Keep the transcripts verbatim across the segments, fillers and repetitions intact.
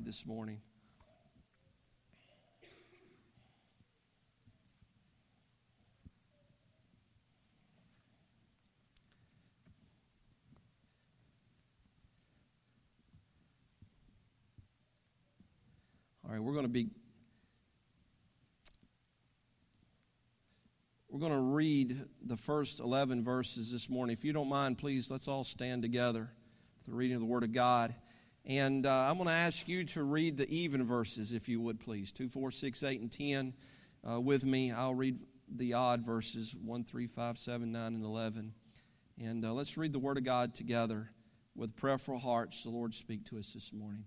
this morning. All right, we're going to be we're going to read the first eleven verses this morning. If you don't mind, please, let's all stand together for the reading of the Word of God. And uh, I'm going to ask you to read the even verses, if you would, please. two, four, six, eight, and ten uh, with me. I'll read the odd verses, one, three, five, seven, nine, and eleven. And uh, let's read the Word of God together with prayerful hearts. The Lord speak to us this morning.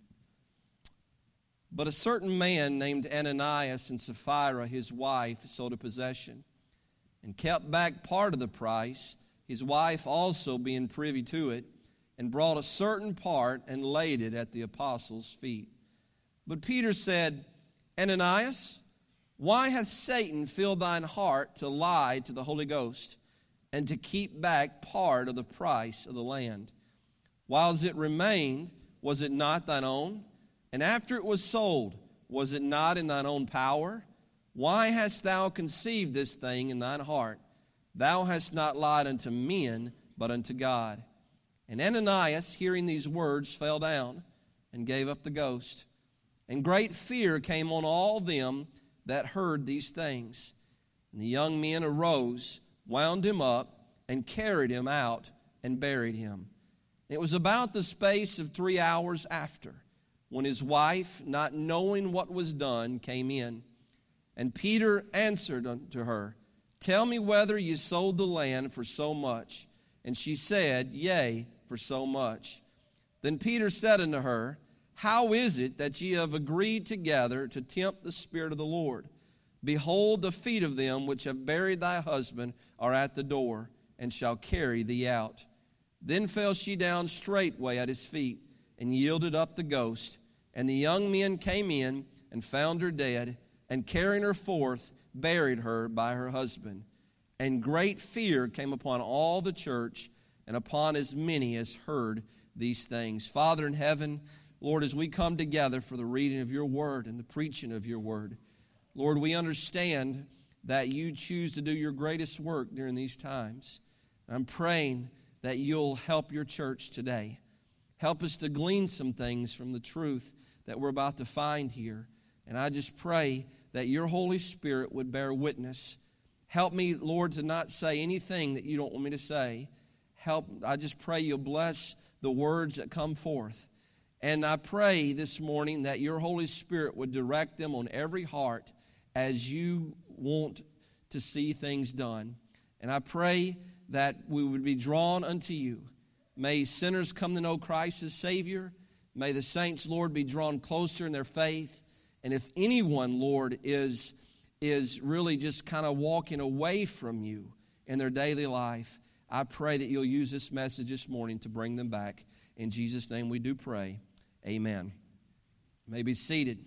But a certain man named Ananias and Sapphira, his wife, sold a possession and kept back part of the price, his wife also being privy to it, and brought a certain part and laid it at the apostles' feet. But Peter said, Ananias, why hath Satan filled thine heart to lie to the Holy Ghost and to keep back part of the price of the land? Whiles it remained, was it not thine own? And after it was sold, was it not in thine own power? Why hast thou conceived this thing in thine heart? Thou hast not lied unto men, but unto God. And Ananias, hearing these words, fell down and gave up the ghost. And great fear came on all them that heard these things. And the young men arose, wound him up, and carried him out, and buried him. It was about the space of three hours after, when his wife, not knowing what was done, came in. And Peter answered unto her, Tell me whether ye sold the land for so much. And she said, Yea, for so much. Then Peter said unto her, How is it that ye have agreed together to tempt the Spirit of the Lord? Behold, the feet of them which have buried thy husband are at the door, and shall carry thee out. Then fell she down straightway at his feet, and yielded up the ghost. And the young men came in and found her dead, and carrying her forth, buried her by her husband. And great fear came upon all the church, and upon as many as heard these things. Father in heaven, Lord, as we come together for the reading of your word and the preaching of your word, Lord, we understand that you choose to do your greatest work during these times. I'm praying that you'll help your church today. Help us to glean some things from the truth that we're about to find here. And I just pray that your Holy Spirit would bear witness. Help me, Lord, to not say anything that you don't want me to say. Help, I just pray you'll bless the words that come forth. And I pray this morning that your Holy Spirit would direct them on every heart as you want to see things done. And I pray that we would be drawn unto you. May sinners come to know Christ as Savior. May the saints, Lord, be drawn closer in their faith. And if anyone, Lord, is, is really just kind of walking away from you in their daily life, I pray that you'll use this message this morning to bring them back. In Jesus' name we do pray. Amen. You may be seated.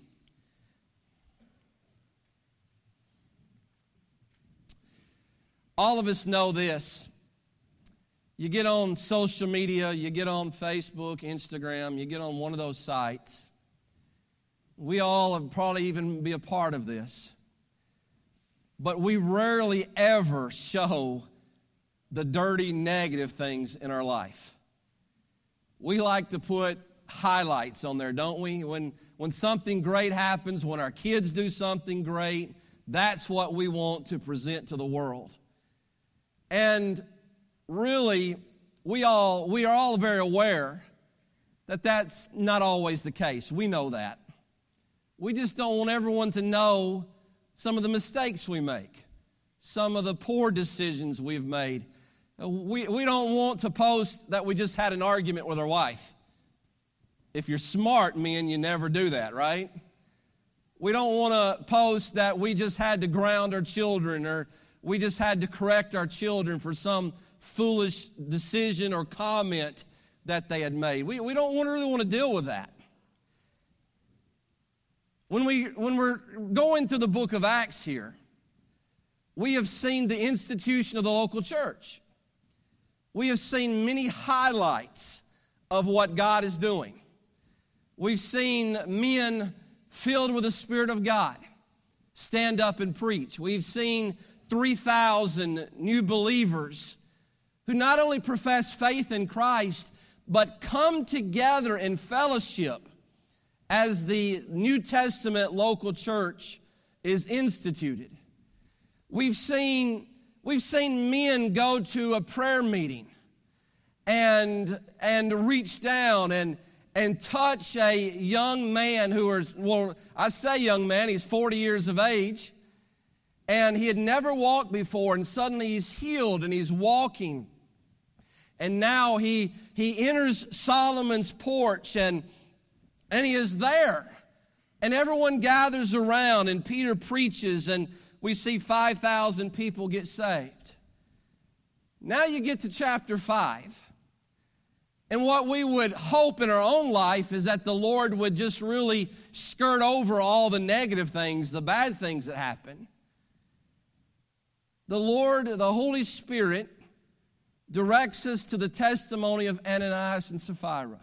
All of us know this. You get on social media, you get on Facebook, Instagram, you get on one of those sites. We all have probably even be a part of this. But we rarely ever show the dirty, negative things in our life. We like to put highlights on there, don't we? When, when something great happens, when our kids do something great, that's what we want to present to the world. And really, we all we are all very aware that that's not always the case. We know that. We just don't want everyone to know some of the mistakes we make, some of the poor decisions we've made. We, we don't want to post that we just had an argument with our wife. If you're smart, men, you never do that, right? We don't want to post that we just had to ground our children, or we just had to correct our children for some foolish decision or comment that they had made. We, we don't want to really want to deal with that. When, we, when we're going through the book of Acts here, we have seen the institution of the local church. We have seen many highlights of what God is doing. We've seen men filled with the Spirit of God stand up and preach. We've seen three thousand new believers who not only profess faith in Christ, but come together in fellowship as the New Testament local church is instituted. We've seen, we've seen men go to a prayer meeting and, and reach down and, and touch a young man who is, well, I say young man, he's forty years of age, and he had never walked before, and suddenly he's healed and he's walking. And now he, he enters Solomon's porch, and, and he is there. And everyone gathers around, and Peter preaches, and we see five thousand people get saved. Now you get to chapter five. And what we would hope in our own life is that the Lord would just really skirt over all the negative things, the bad things that happen. The Lord, the Holy Spirit, directs us to the testimony of Ananias and Sapphira.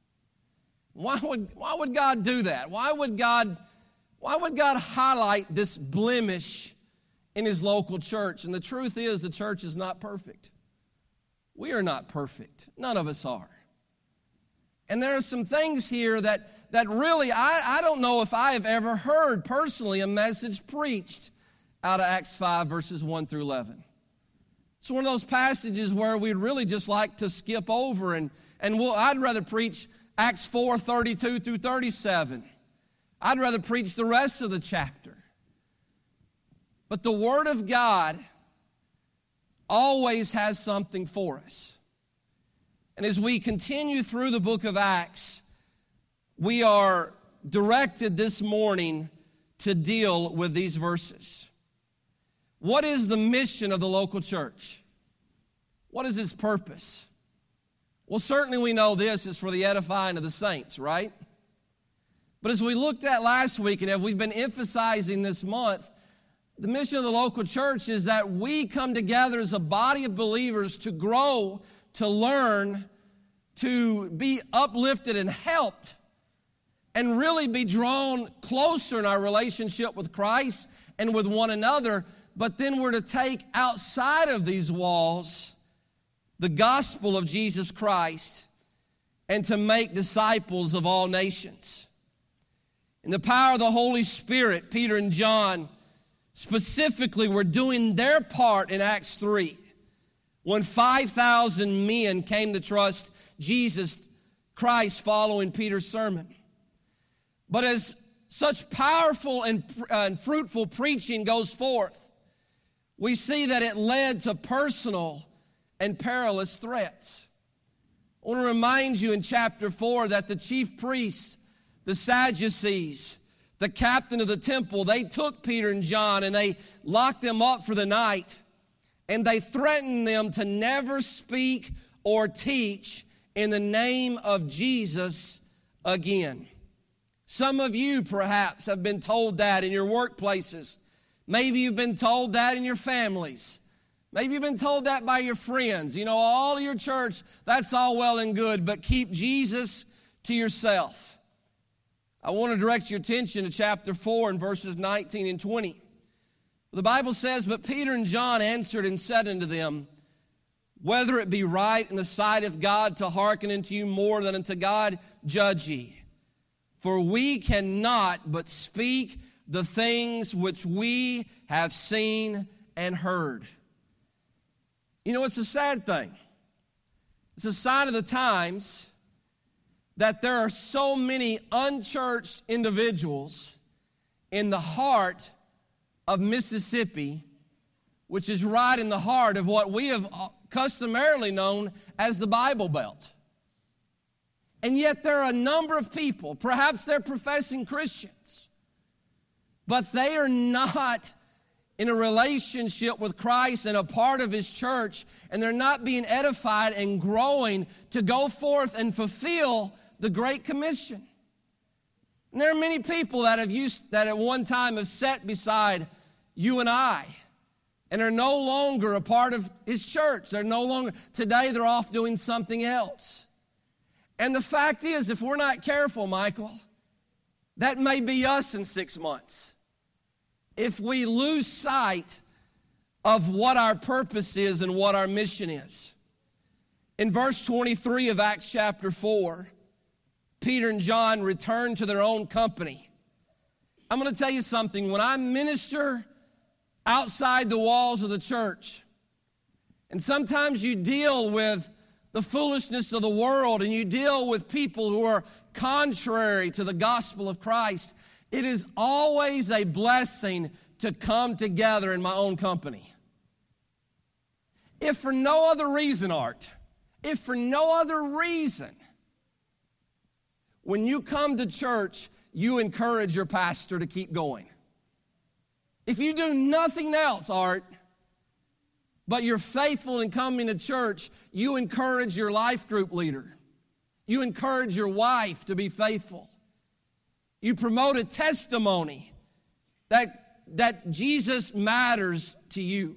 Why would, why would God do that? Why would God, why would God highlight this blemish in His local church? And the truth is, the church is not perfect. We are not perfect. None of us are. And there are some things here that, that really, I, I don't know if I have ever heard personally a message preached out of Acts five, verses one through eleven. It's one of those passages where we'd really just like to skip over, and, and we'll, I'd rather preach Acts four, thirty-two through thirty-seven. I'd rather preach the rest of the chapter. But the Word of God always has something for us. And as we continue through the book of Acts, we are directed this morning to deal with these verses. What is the mission of the local church? What is its purpose? Well, certainly we know this is for the edifying of the saints, right? But as we looked at last week, and as we've been emphasizing this month, the mission of the local church is that we come together as a body of believers to grow, to learn, to be uplifted and helped, and really be drawn closer in our relationship with Christ and with one another. But then we're to take outside of these walls the gospel of Jesus Christ and to make disciples of all nations. In the power of the Holy Spirit, Peter and John specifically were doing their part in Acts three when five thousand men came to trust Jesus Christ following Peter's sermon. But as such powerful and, uh, and fruitful preaching goes forth, we see that it led to personal and perilous threats. I want to remind you in chapter four that the chief priests, the Sadducees, the captain of the temple, they took Peter and John and they locked them up for the night, and they threatened them to never speak or teach in the name of Jesus again. Some of you perhaps have been told that in your workplaces. Maybe you've been told that in your families. Maybe you've been told that by your friends. You know, all of your church, that's all well and good, but keep Jesus to yourself. I want to direct your attention to chapter four and verses nineteen and twenty. The Bible says, "But Peter and John answered and said unto them, Whether it be right in the sight of God to hearken unto you more than unto God, judge ye. For we cannot but speak the things which we have seen and heard." You know, it's a sad thing. It's a sign of the times that there are so many unchurched individuals in the heart of Mississippi, which is right in the heart of what we have customarily known as the Bible Belt. And yet there are a number of people, perhaps they're professing Christians, but they are not in a relationship with Christ and a part of His church, and they're not being edified and growing to go forth and fulfill the Great Commission. And there are many people that have used that at one time have sat beside you and I and are no longer a part of His church. They're no longer, today they're off doing something else. And the fact is, if we're not careful, Michael, that may be us in six months. If we lose sight of what our purpose is and what our mission is. In verse twenty-three of Acts chapter four, Peter and John returned to their own company. I'm going to tell you something. When I minister outside the walls of the church, and sometimes you deal with the foolishness of the world and you deal with people who are contrary to the gospel of Christ, it is always a blessing to come together in my own company. If for no other reason, Art, if for no other reason, when you come to church, you encourage your pastor to keep going. If you do nothing else, Art, but you're faithful in coming to church, you encourage your life group leader. You encourage your wife to be faithful. You promote a testimony that, that Jesus matters to you.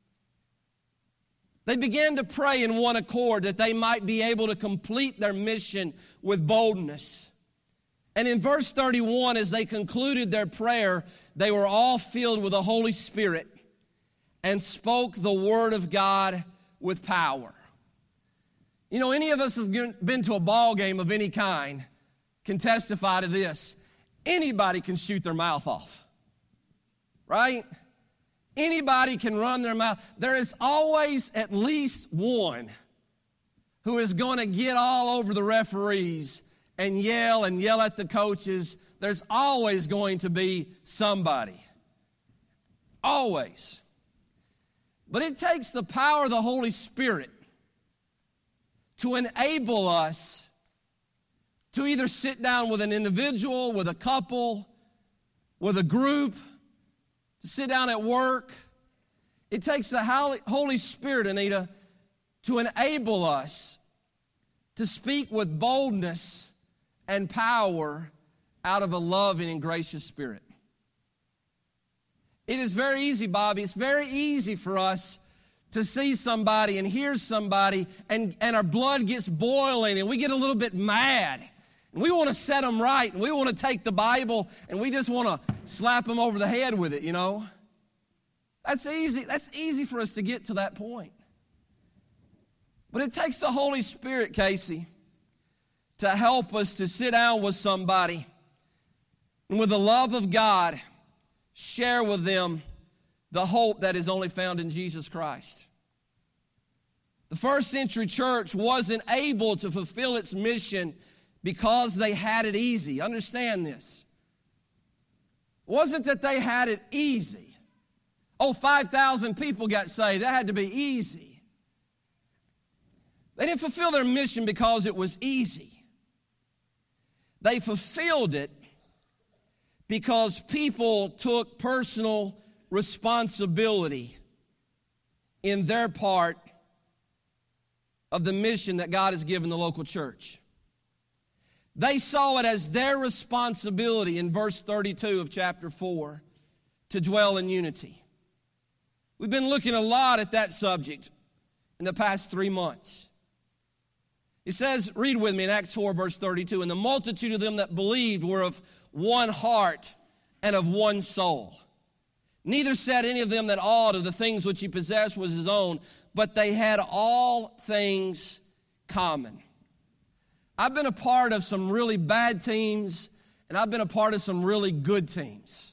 They began to pray in one accord that they might be able to complete their mission with boldness. And in verse thirty-one, as they concluded their prayer, they were all filled with the Holy Spirit and spoke the word of God with power. You know, any of us have been to a ball game of any kind can testify to this. Anybody can shoot their mouth off, right? Anybody can run their mouth. There is always at least one who is going to get all over the referees and yell and yell at the coaches. There's always going to be somebody. Always. But it takes the power of the Holy Spirit to enable us to either sit down with an individual, with a couple, with a group, to sit down at work. It takes the Holy Spirit, Anita, to enable us to speak with boldness and power out of a loving and gracious spirit. It is very easy, Bobby. It's very easy for us to see somebody and hear somebody, and, and our blood gets boiling, and we get a little bit mad. And we want to set them right, and we want to take the Bible, and we just want to slap them over the head with it, you know. That's easy. That's easy for us to get to that point. But it takes the Holy Spirit, Casey, to help us to sit down with somebody and with the love of God, share with them the hope that is only found in Jesus Christ. The first century church wasn't able to fulfill its mission because they had it easy. Understand this. It wasn't that they had it easy. Oh, five thousand people got saved. That had to be easy. They didn't fulfill their mission because it was easy. They fulfilled it because people took personal responsibility in their part of the mission that God has given the local church. They saw it as their responsibility in verse thirty-two of chapter four to dwell in unity. We've been looking a lot at that subject in the past three months. It says, read with me in Acts four, verse thirty-two, and the multitude of them that believed were of one heart and of one soul. Neither said any of them that aught of the things which he possessed was his own, but they had all things common. I've been a part of some really bad teams, and I've been a part of some really good teams.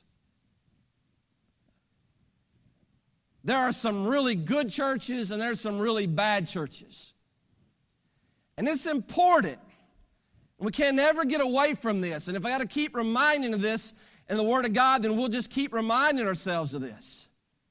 There are some really good churches, and there's some really bad churches. And it's important. We can never get away from this. And if I got to keep reminding of this in the Word of God, then we'll just keep reminding ourselves of this.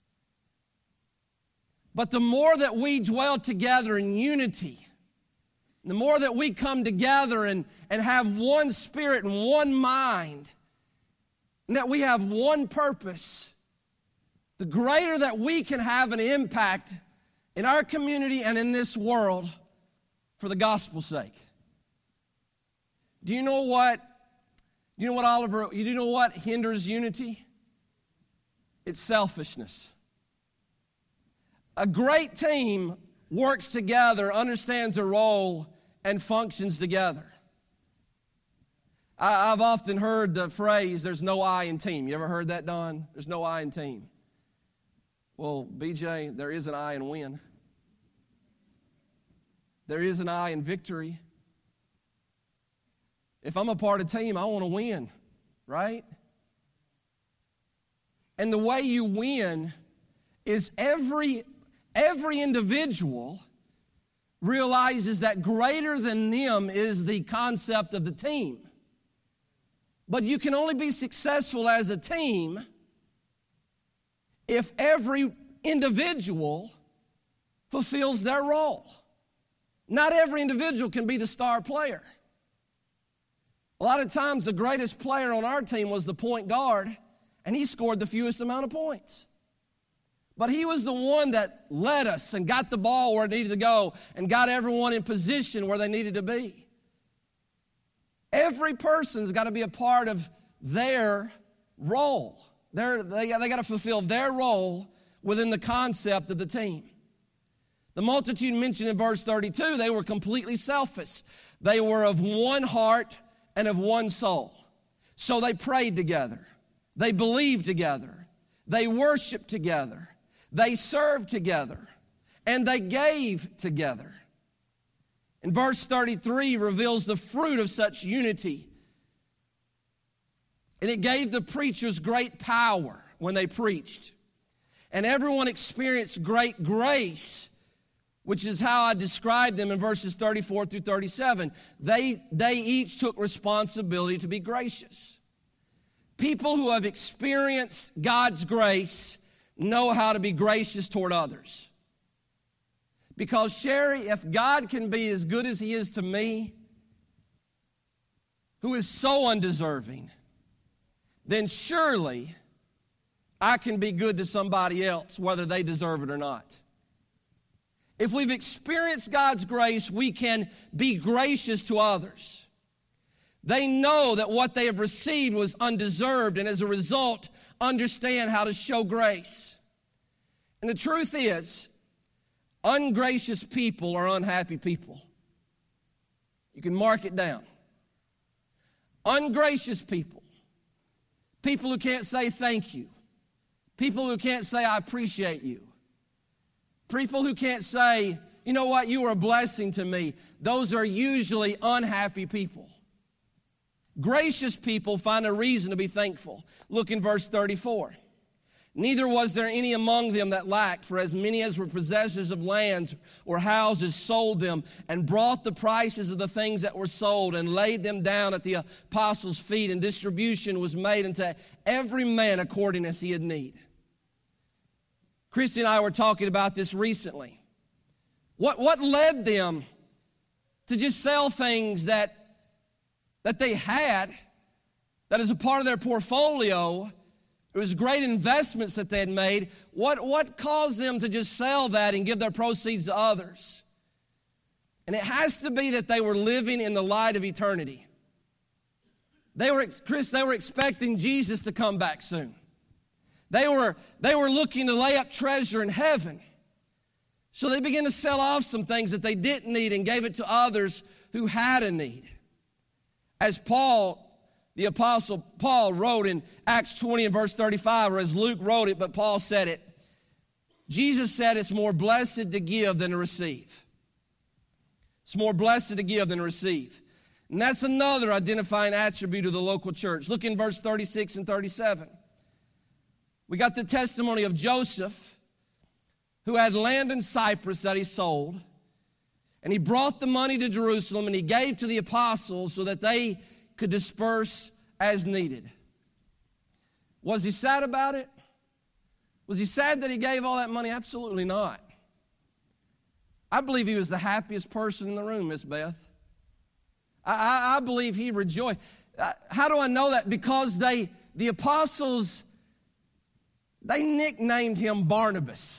But the more that we dwell together in unity, the more that we come together and, and have one spirit and one mind, and that we have one purpose, the greater that we can have an impact in our community and in this world for the gospel's sake. Do you know what, do you know what, Oliver, do you know what hinders unity? It's selfishness. A great team works together, understands their role, and functions together. I, I've often heard the phrase, there's no I in team. You ever heard that, Don? There's no I in team. Well, B J, there is an I in win. There is an I in victory. If I'm a part of a team, I want to win, right? And the way you win is every, every individual realizes that greater than them is the concept of the team. But you can only be successful as a team if every individual fulfills their role. Not every individual can be the star player. A lot of times the greatest player on our team was the point guard, and he scored the fewest amount of points. But he was the one that led us and got the ball where it needed to go and got everyone in position where they needed to be. Every person's got to be a part of their role. They're, they they got to fulfill their role within the concept of the team. The multitude mentioned in verse thirty-two, they were completely selfish. They were of one heart and of one soul. So they prayed together. They believed together. They worshiped together. They served together. And they gave together. And verse thirty-three reveals the fruit of such unity. And it gave the preachers great power when they preached. And everyone experienced great grace, which is how I described them in verses thirty-four through thirty-seven. They, they each took responsibility to be gracious. People who have experienced God's grace know how to be gracious toward others. Because, Sherry, if God can be as good as He is to me, who is so undeserving, then surely I can be good to somebody else, whether they deserve it or not. If we've experienced God's grace, we can be gracious to others. They know that what they have received was undeserved, and as a result, understand how to show grace. And the truth is, ungracious people are unhappy people. You can mark it down. Ungracious people, people who can't say thank you, people who can't say I appreciate you, people who can't say, you know what, you were a blessing to me. Those are usually unhappy people. Gracious people find a reason to be thankful. Look in verse thirty-four. Neither was there any among them that lacked, for as many as were possessors of lands or houses sold them and brought the prices of the things that were sold and laid them down at the apostles' feet, and distribution was made unto every man according as he had need. Christy and I were talking about this recently. What, what led them to just sell things that, that they had, that is a part of their portfolio? It was great investments that they had made. What, what caused them to just sell that and give their proceeds to others? And it has to be that they were living in the light of eternity. They were, Chris, they were expecting Jesus to come back soon. They were, they were looking to lay up treasure in heaven. So they began to sell off some things that they didn't need and gave it to others who had a need. As Paul, the Apostle Paul wrote in Acts twenty and verse thirty-five, or as Luke wrote it, but Paul said it, Jesus said it's more blessed to give than to receive. It's more blessed to give than to receive. And that's another identifying attribute of the local church. Look in verse thirty-six and thirty-seven. We got the testimony of Joseph, who had land in Cyprus that he sold. And he brought the money to Jerusalem and he gave to the apostles so that they could disperse as needed. Was he sad about it? Was he sad that he gave all that money? Absolutely not. I believe he was the happiest person in the room, Miss Beth. I, I, I believe he rejoiced. Uh, how do I know that? Because they, the apostles, they nicknamed him Barnabas,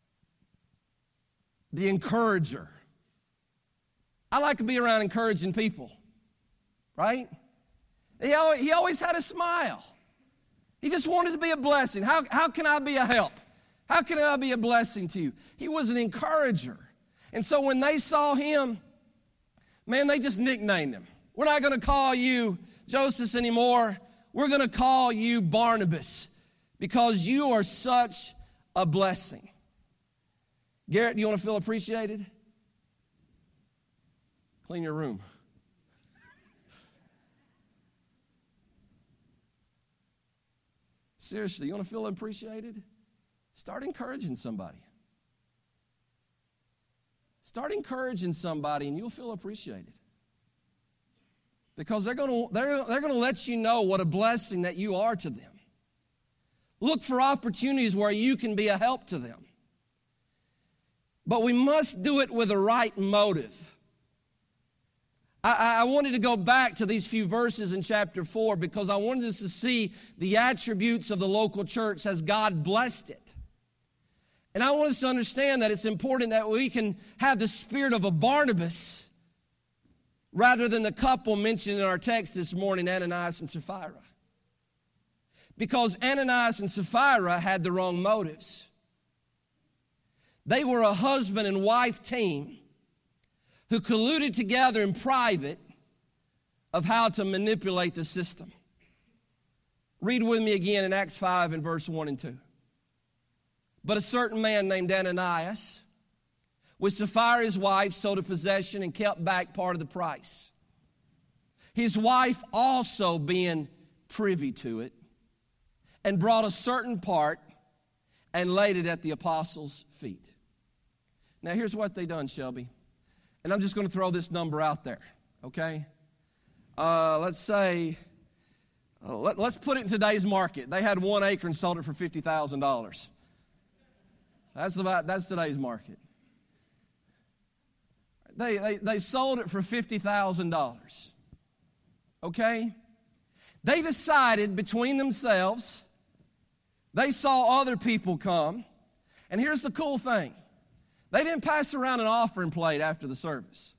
the encourager. I like to be around encouraging people, right? He always, he always had a smile. He just wanted to be a blessing. How, how can I be a help? How can I be a blessing to you? He was an encourager. And so when they saw him, Man, they just nicknamed him. We're not going to call you Joseph anymore. We're going to call you Barnabas because you are such a blessing. Garrett, do you want to feel appreciated? Clean your room. Seriously, you want to feel appreciated? Start encouraging somebody. Start encouraging somebody and you'll feel appreciated. Because they're going to they're, they're going to let you know what a blessing that you are to them. Look for opportunities where you can be a help to them. But we must do it with the right motive. I, I wanted to go back to these few verses in chapter four because I wanted us to see the attributes of the local church as God blessed it. And I want us to understand that it's important that we can have the spirit of a Barnabas rather than the couple mentioned in our text this morning, Ananias and Sapphira. Because Ananias and Sapphira had the wrong motives. They were a husband and wife team who colluded together in private of how to manipulate the system. Read with me again in Acts five and verse one and two. But a certain man named Ananias, with Sapphira his wife, sold a possession and kept back part of the price. His wife also being privy to it, and brought a certain part and laid it at the apostles' feet. Now here's what they done, Shelby. And I'm just going to throw this number out there, okay? Uh, let's say, uh, let, let's put it in today's market. They had one acre and sold it for fifty thousand dollars. That's about, that's today's market. They, they, they sold it for fifty thousand dollars, okay? They decided between themselves, they saw other people come, and here's the cool thing. They didn't pass around an offering plate after the service.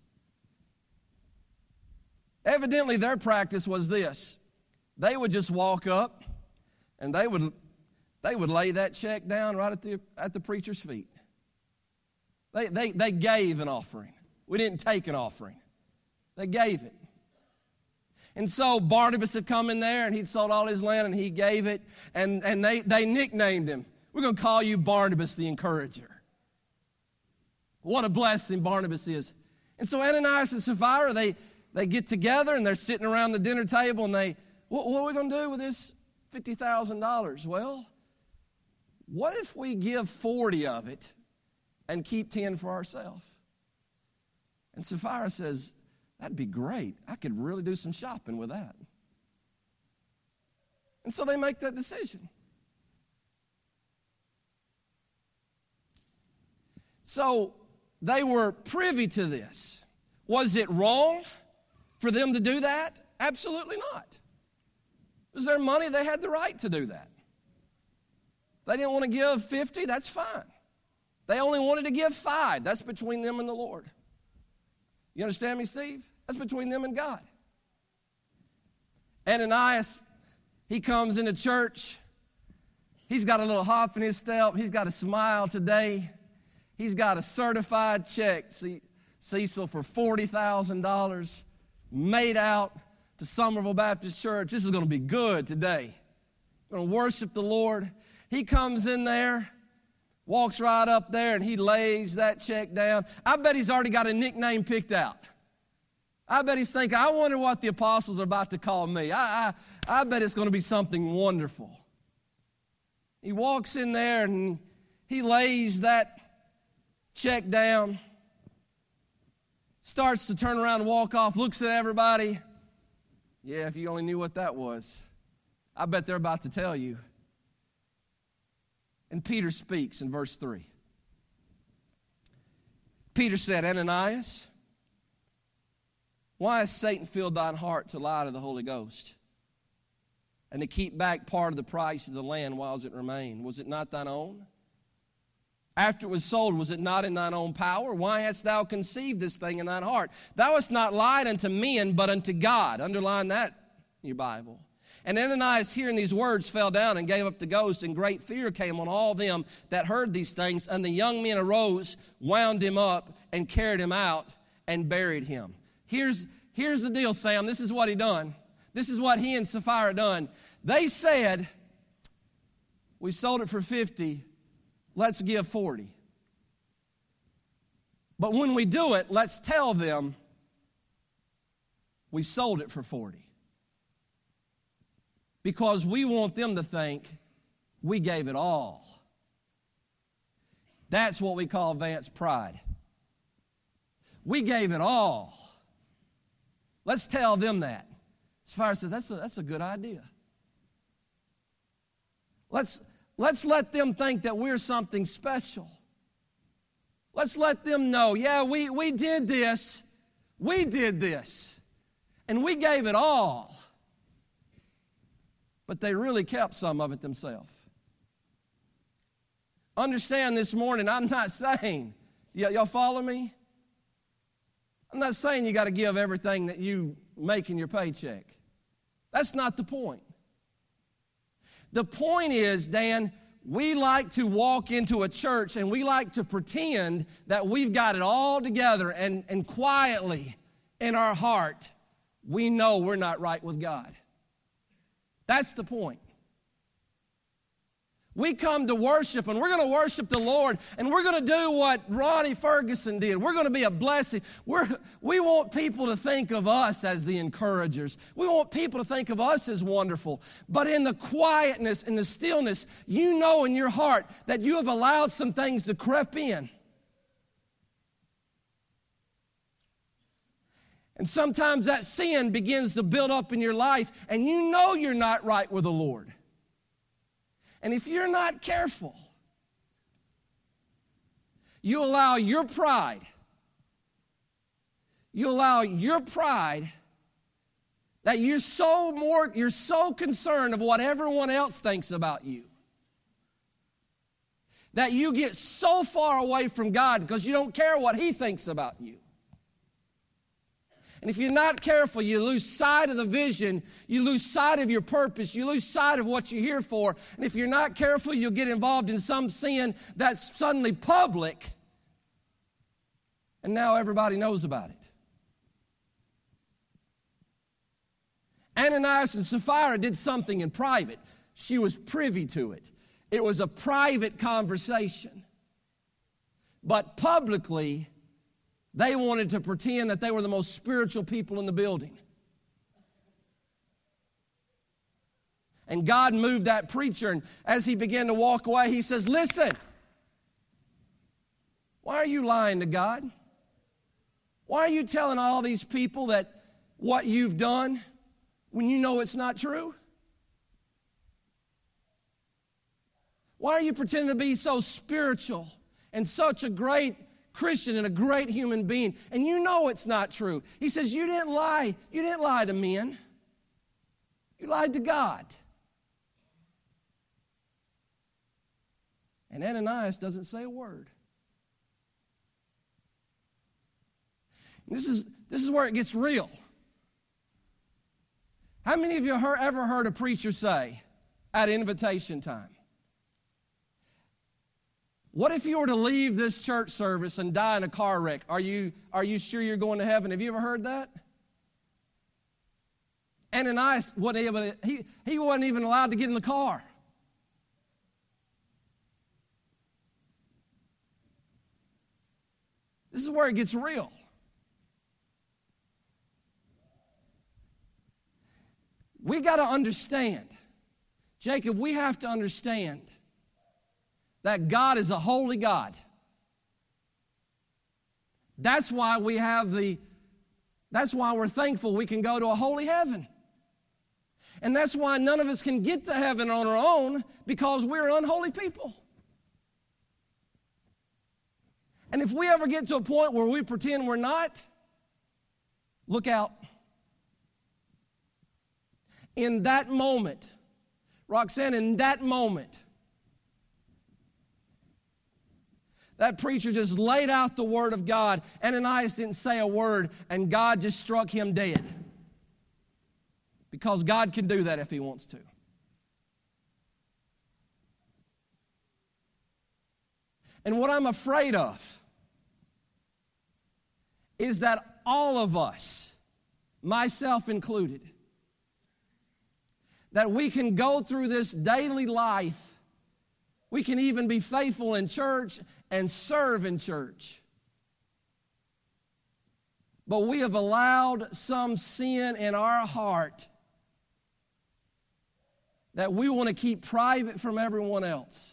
Evidently, their practice was this. They would just walk up, and they would, they would lay that check down right at the, at the preacher's feet. They, they, they gave an offering. We didn't take an offering. They gave it. And so Barnabas had come in there, and he'd sold all his land, and he gave it, and, and they, they nicknamed him. We're going to call you Barnabas the Encourager. What a blessing Barnabas is. And so Ananias and Sapphira, they, they get together, and they're sitting around the dinner table, and they, what, what are we going to do with this fifty thousand dollars? Well, what if we give forty of it and keep ten for ourselves? And Sapphira says, that'd be great. I could really do some shopping with that. And so they make that decision. So they were privy to this. Was it wrong for them to do that? Absolutely not. It was their money. They had the right to do that. If they didn't want to give fifty, that's fine. They only wanted to give five. That's between them and the Lord. You understand me, Steve? That's between them and God. Ananias, he comes into church. He's got a little hop in his step. He's got a smile today. He's got a certified check, Cecil, for forty thousand dollars made out to Somerville Baptist Church. This is going to be good today. We're going to worship the Lord. He comes in there, walks right up there, and he lays that check down. I bet he's already got a nickname picked out. I bet he's thinking, I wonder what the apostles are about to call me. I, I, I bet it's going to be something wonderful. He walks in there, and he lays that check down, starts to turn around and walk off, looks at everybody. Yeah, if you only knew what that was. I bet they're about to tell you. And Peter speaks in verse three. Peter said, Ananias, why has Satan filled thine heart to lie to the Holy Ghost and to keep back part of the price of the land whiles it remained? Was it not thine own? After it was sold, was it not in thine own power? Why hast thou conceived this thing in thine heart? Thou hast not lied unto men, but unto God. Underline that in your Bible. And Ananias, hearing these words, fell down and gave up the ghost, and great fear came on all them that heard these things. And the young men arose, wound him up, and carried him out, and buried him. Here's, here's the deal, Sam. This is what he done. This is what he and Sapphira done. They said, we sold it for fifty, let's give forty. But when we do it, let's tell them we sold it for forty. Because we want them to think we gave it all. That's what we call Vance pride. We gave it all. Let's tell them that. Sapphira says, that's a, that's a good idea. Let's, let's let them think that we're something special. Let's let them know, yeah, we, we did this. We did this. And we gave it all. But they really kept some of it themselves. Understand this morning, I'm not saying, y- y'all follow me? I'm not saying you got to give everything that you make in your paycheck. That's not the point. The point is, Dan, we like to walk into a church and we like to pretend that we've got it all together, and, and quietly in our heart, we know we're not right with God. That's the point. We come to worship, and we're going to worship the Lord, and we're going to do what Ronnie Ferguson did. We're going to be a blessing. We're, we want people to think of us as the encouragers. We want people to think of us as wonderful. But in the quietness, in the stillness, you know in your heart that you have allowed some things to creep in. And sometimes that sin begins to build up in your life, and you know you're not right with the Lord. And if you're not careful, you allow your pride, you allow your pride that you're so more, you're so concerned of what everyone else thinks about you, that you get so far away from God because you don't care what He thinks about you. And if you're not careful, you lose sight of the vision, you lose sight of your purpose, you lose sight of what you're here for. And if you're not careful, you'll get involved in some sin that's suddenly public, and now everybody knows about it. Ananias and Sapphira did something in private. She was privy to it. It was a private conversation. But publicly, they wanted to pretend that they were the most spiritual people in the building. And God moved that preacher, and as he began to walk away, he says, listen, why are you lying to God? Why are you telling all these people that what you've done when you know it's not true? Why are you pretending to be so spiritual and such a great Christian and a great human being, and you know it's not true? He says, you didn't lie. You didn't lie to men. You lied to God. And Ananias doesn't say a word. This is, this is where it gets real. How many of you heard, ever heard a preacher say at invitation time, what if you were to leave this church service and die in a car wreck? Are you, are you sure you're going to heaven? Have you ever heard that? Ananias wasn't able to, he, he wasn't even allowed to get in the car. This is where it gets real. We got to understand, Jacob, we have to understand that God is a holy God. That's why we have the, that's why we're thankful we can go to a holy heaven. And that's why none of us can get to heaven on our own, because we're unholy people. And if we ever get to a point where we pretend we're not, look out. In that moment, Roxanne, in that moment, that preacher just laid out the word of God. Ananias didn't say a word, and God just struck him dead. Because God can do that if He wants to. And what I'm afraid of is that all of us, myself included, that we can go through this daily life. We can even be faithful in church and serve in church. But we have allowed some sin in our heart that we want to keep private from everyone else.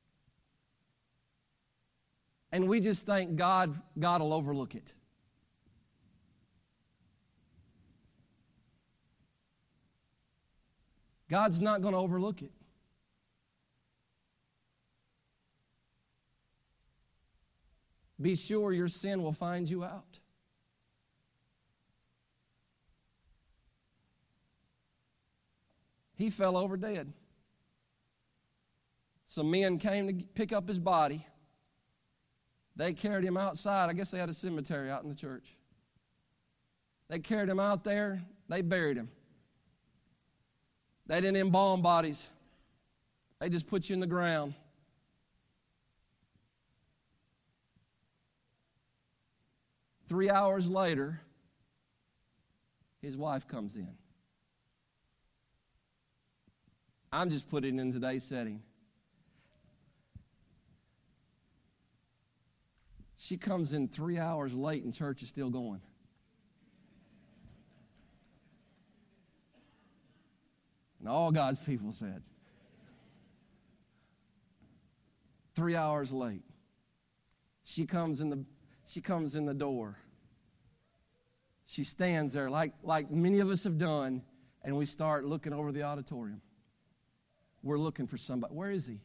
And we just think God, God will overlook it. God's not going to overlook it. Be sure your sin will find you out. He fell over dead. Some men came to pick up his body. They carried him outside. I guess they had a cemetery out in the church. They carried him out there. They buried him. They didn't embalm bodies. They just put you in the ground. Three hours later, his wife comes in. I'm just putting it in today's setting. She comes in three hours late and church is still going. And all God's people said, three hours late. She comes in the she comes in the door. She stands there like, like many of us have done, and we start looking over the auditorium. We're looking for somebody. Where is he?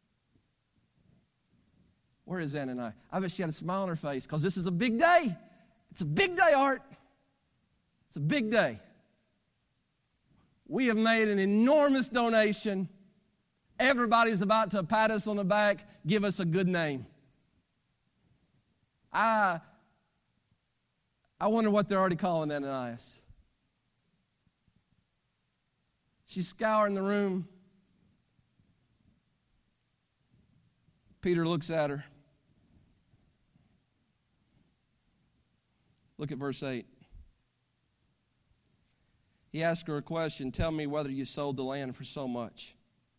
Where is Ananias? I bet she had a smile on her face because this is a big day. It's a big day, Art. It's a big day. We have made an enormous donation. Everybody's about to pat us on the back, give us a good name. I, I wonder what they're already calling Ananias. She's scouring the room. Peter looks at her. Look at verse eight. He asked her a question. Tell me whether you sold the land for so much.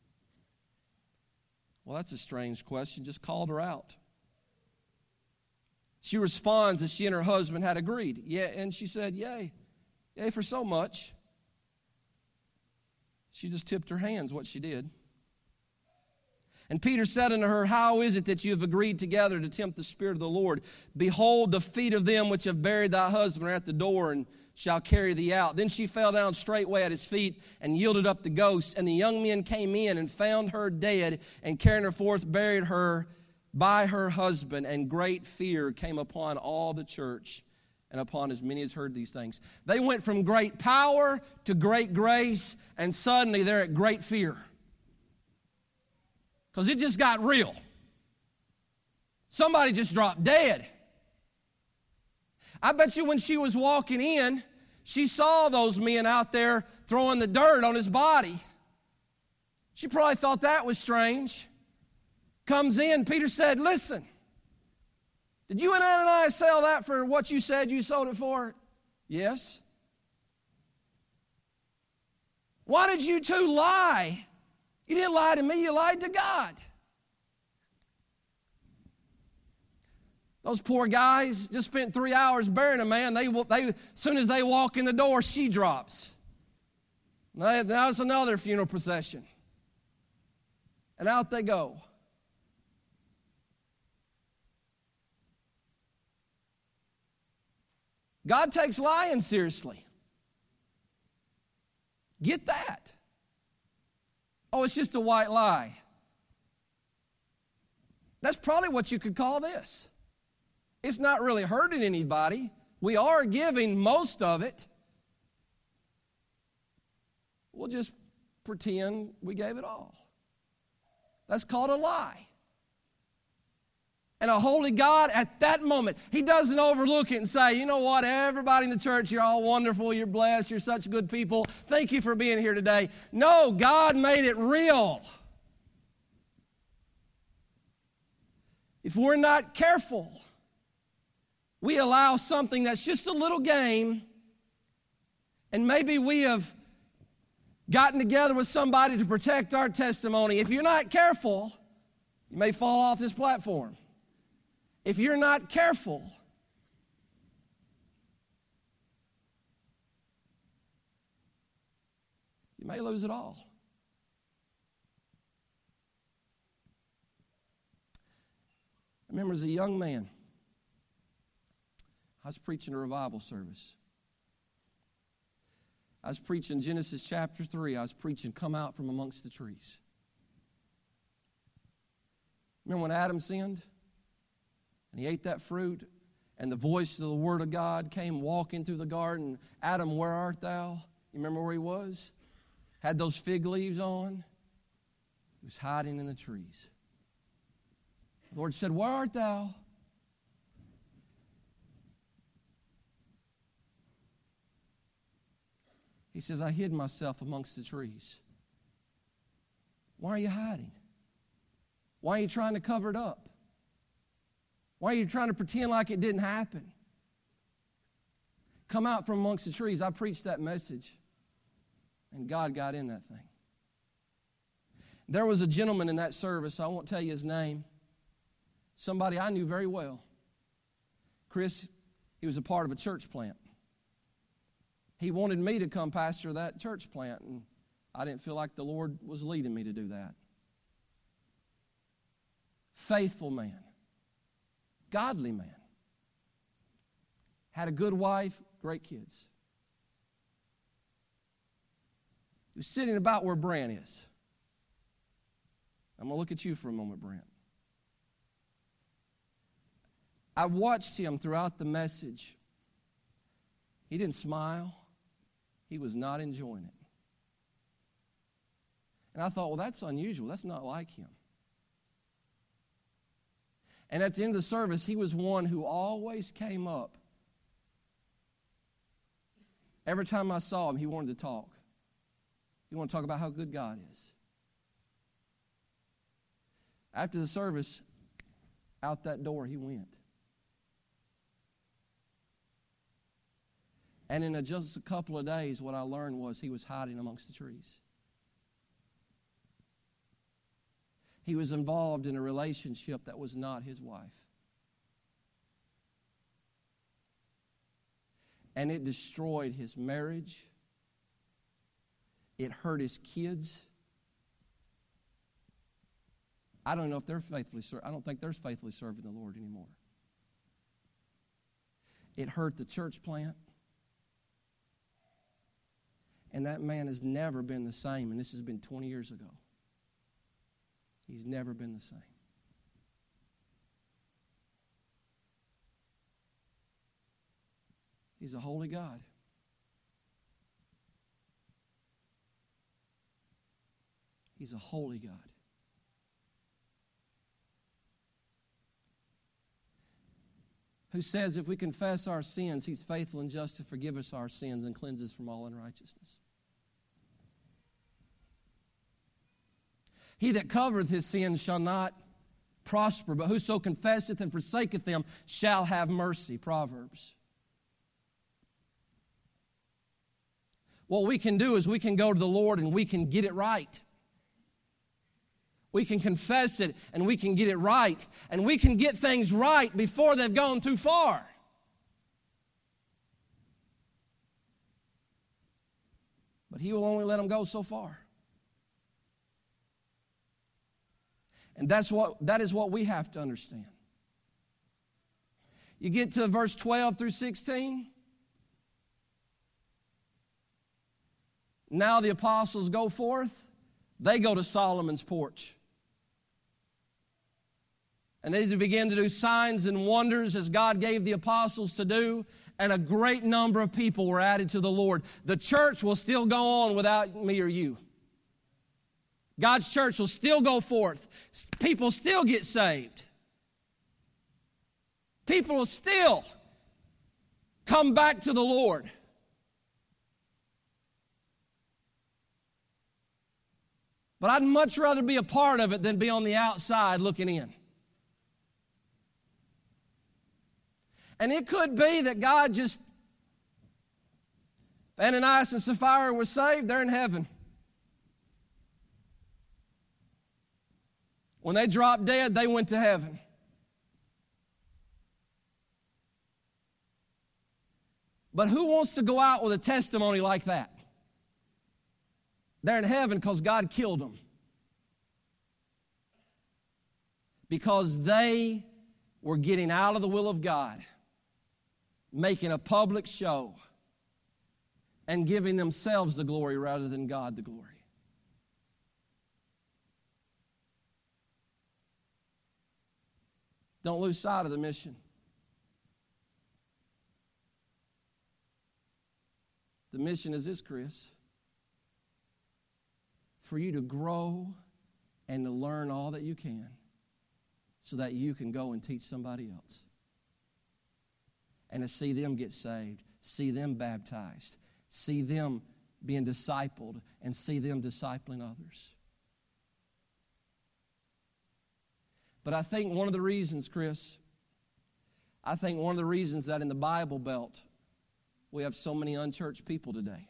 Well, that's a strange question. Just called her out. She responds that she and her husband had agreed. Yeah, and she said, yay, yay for so much. She just tipped her hands what she did. And Peter said unto her, how is it that you have agreed together to tempt the Spirit of the Lord? Behold, the feet of them which have buried thy husband are at the door, and shall carry thee out. Then she fell down straightway at his feet and yielded up the ghost. And the young men came in and found her dead, and carrying her forth buried her by her husband. And great fear came upon all the church and upon as many as heard these things. They went from great power to great grace, and suddenly they're at great fear. Because it just got real. Somebody just dropped dead. I bet you when she was walking in, she saw those men out there throwing the dirt on his body. She probably thought that was strange. Comes in, Peter said, listen, did you and Ananias sell that for what you said you sold it for? Yes. Why did you two lie? You didn't lie to me, you lied to God. Those poor guys just spent three hours burying a man. They, they, as soon as they walk in the door, she drops. Now it's another funeral procession. And out they go. God takes lying seriously. Get that. Oh, it's just a white lie. That's probably what you could call this. It's not really hurting anybody. We are giving most of it. We'll just pretend we gave it all. That's called a lie. And a holy God at that moment, He doesn't overlook it and say, you know what, everybody in the church, you're all wonderful, you're blessed, you're such good people. Thank you for being here today. No, God made it real. If we're not careful, we allow something that's just a little game, and maybe we have gotten together with somebody to protect our testimony. If you're not careful, you may fall off this platform. If you're not careful, you may lose it all. I remember as a young man, I was preaching a revival service. I was preaching Genesis chapter three. I was preaching, come out from amongst the trees. Remember when Adam sinned? And he ate that fruit, and the voice of the Word of God came walking through the garden. Adam, where art thou? You remember where he was? Had those fig leaves on. He was hiding in the trees. The Lord said, where art thou? He says, I hid myself amongst the trees. Why are you hiding? Why are you trying to cover it up? Why are you trying to pretend like it didn't happen? Come out from amongst the trees. I preached that message, and God got in that thing. There was a gentleman in that service, I won't tell you his name, somebody I knew very well. Chris, he was a part of a church plant. He wanted me to come pastor that church plant, and I didn't feel like the Lord was leading me to do that. Faithful man. Godly man. Had a good wife, great kids. He was sitting about where Brant is. I'm going to look at you for a moment, Brant. I watched him throughout the message. He didn't smile. He was not enjoying it. And I thought, well, that's unusual. That's not like him. And at the end of the service, he was one who always came up. Every time I saw him, he wanted to talk. He wanted to talk about how good God is. After the service, out that door he went. And in a, just a couple of days, what I learned was he was hiding amongst the trees. He was involved in a relationship that was not his wife. And it destroyed his marriage. It hurt his kids. I don't know if they're faithfully serving. I don't think they're faithfully serving the Lord anymore. It hurt the church plant. And that man has never been the same, and this has been twenty years ago. He's never been the same. He's a holy God. He's a holy God. Who says if we confess our sins, He's faithful and just to forgive us our sins and cleanse us from all unrighteousness. He that covereth his sins shall not prosper, but whoso confesseth and forsaketh them shall have mercy. Proverbs. What we can do is we can go to the Lord and we can get it right. We can confess it and we can get it right. And we can get things right before they've gone too far. But He will only let them go so far. And that's what, that is what we have to understand. You get to verse twelve through sixteen. Now the apostles go forth. They go to Solomon's porch. And they begin to do signs and wonders as God gave the apostles to do. And a great number of people were added to the Lord. The church will still go on without me or you. God's church will still go forth. People still get saved. People will still come back to the Lord. But I'd much rather be a part of it than be on the outside looking in. And it could be that God just, if Ananias and Sapphira were saved, they're in heaven. When they dropped dead, they went to heaven. But who wants to go out with a testimony like that? They're in heaven because God killed them. Because they were getting out of the will of God, making a public show, and giving themselves the glory rather than God the glory. Don't lose sight of the mission. The mission is this, Chris. For you to grow and to learn all that you can so that you can go and teach somebody else. And to see them get saved, see them baptized, see them being discipled, and see them discipling others. But I think one of the reasons, Chris, I think one of the reasons that in the Bible Belt we have so many unchurched people today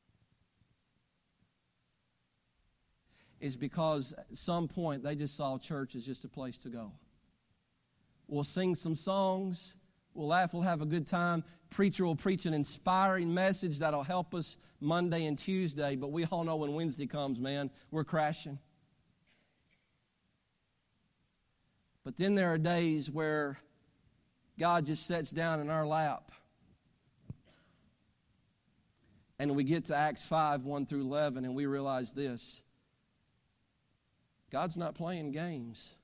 is because at some point they just saw church as just a place to go. We'll sing some songs, we'll laugh, we'll have a good time. Preacher will preach an inspiring message that'll help us Monday and Tuesday, but we all know when Wednesday comes, man, we're crashing. But then there are days where God just sits down in our lap. And we get to Acts five, one through eleven, and we realize this. God's not playing games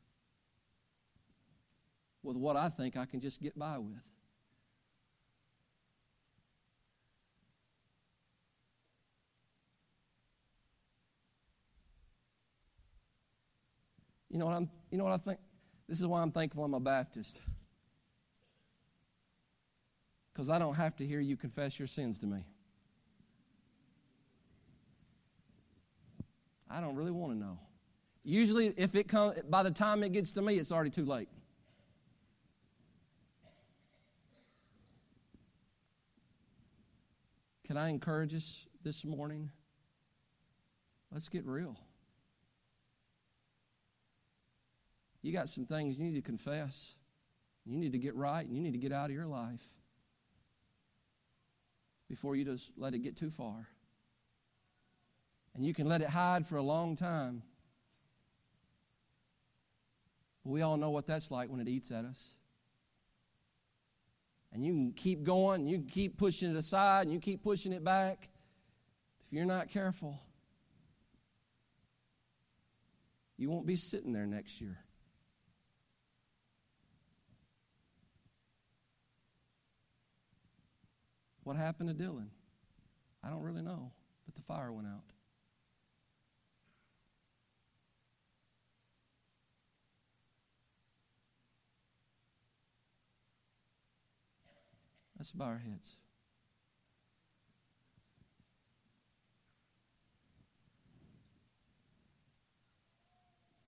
with what I think I can just get by with. You know what I'm you know what I think? This is why I'm thankful I'm a Baptist. Because I don't have to hear you confess your sins to me. I don't really want to know. Usually, if it comes, by the time it gets to me, it's already too late. Can I encourage us this morning? Let's get real. You got some things you need to confess. You need to get right, and you need to get out of your life before you just let it get too far. And you can let it hide for a long time. We all know what that's like when it eats at us. And you can keep going, you can keep pushing it aside, and you keep pushing it back. If you're not careful, you won't be sitting there next year. What happened to Dylan? I don't really know, but the fire went out. Let's bow our heads.